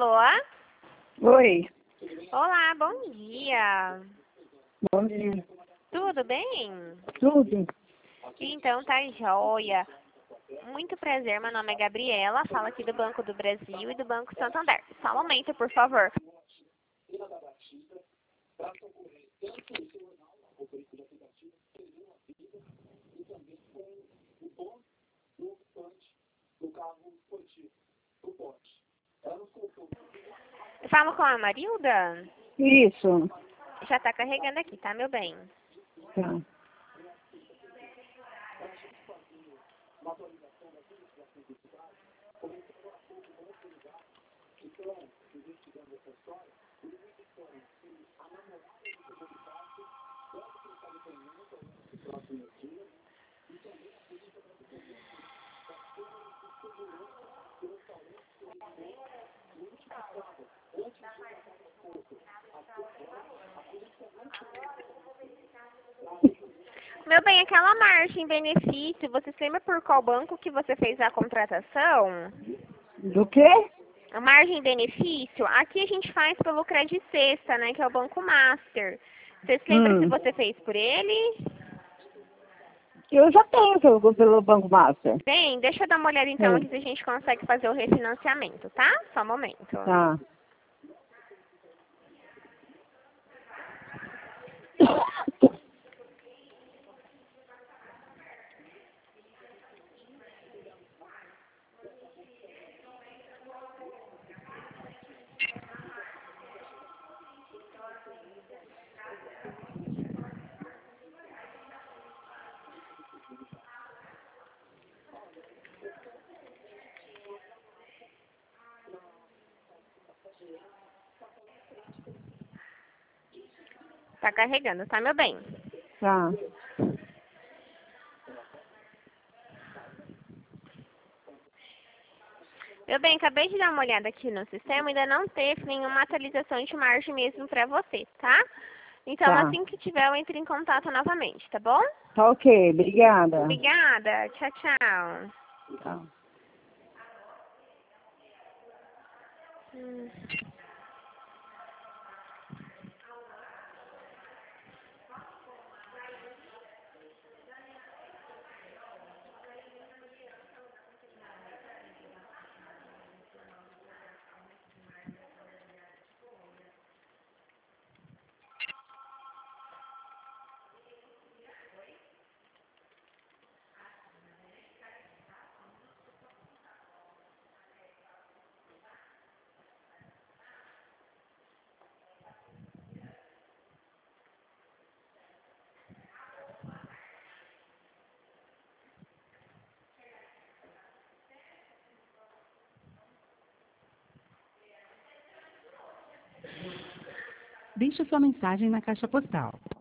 Alô? Oi, Olá, bom dia. bom dia. Tudo bem? Tudo? Então tá joia. Muito prazer, meu nome é Gabriela, falo aqui do Banco do Brasil e do Banco Santander. Só um momento, por favor. Eu falo com a Marilda? Isso. Já tá carregando aqui, tá, meu bem? Tá. Meu bem, aquela margem benefício, você se lembra por qual banco que você fez a contratação? Do quê? A margem benefício, aqui a gente faz pelo Credit Sexta, né, que é o Banco Master. Você se lembra se você fez por ele? Eu já tenho pelo Banco Master. Bem, deixa eu dar uma olhada então aqui se a gente consegue fazer o refinanciamento, tá? Só um momento. Tá. Tá carregando, tá, meu bem? Tá. Meu bem, acabei de dar uma olhada aqui no sistema, ainda não teve nenhuma atualização de margem mesmo pra você, tá? Então, Tá. assim que tiver, eu entro em contato novamente, tá bom? Tá ok, obrigada. Obrigada, tchau, tchau. Tá. Deixe sua mensagem na caixa postal.